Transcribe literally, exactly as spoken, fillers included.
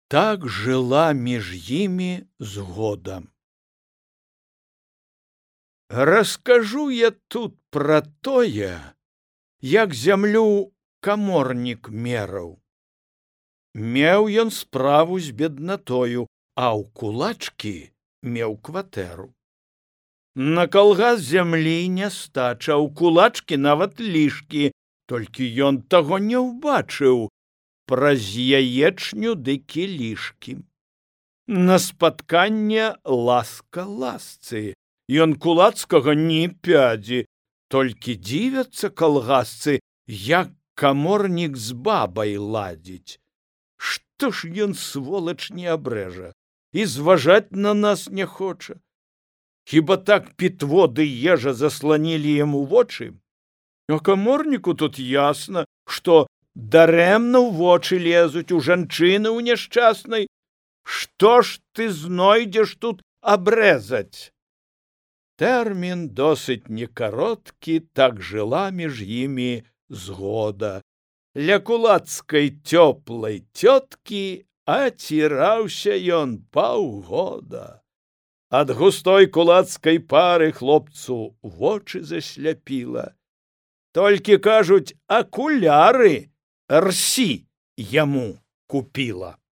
Так жила між імі згода. Раскажу я тут пра тое, як зямлю каморнік мераў. Меў ён справу з беднатою, а ў кулачкі меў кватэру. На калгас зямлі нястача, ў кулачкі нават лішкі, толькі ён таго не ўбачыў праз яечню ды кілішкі. На спатканне ласка ласцы, ён кулацкага ні пядзі, толькі дзівяцца калгасцы, як каморнік з бабай ладзіць. Што ж ён, сволач, не абрэжа, і зважаць на нас не хоча. Хіба так пітво ды ежа засланілі яму вочы? А каморніку тут ясна, што дарэмна ў вочы лезуць у жанчыны ў няшчаснай. Што ж ты знойдзеш тут абрэзаць? Тэрмін досыць некароткі, так жыла між імі згода. Ля кулацкай цёплай цёткі аціраўся ён паўгода. Ад густой кулацкай пары хлопцу вочы засляпіла. Толькі, кажуць, акуляры рсі яму купіла.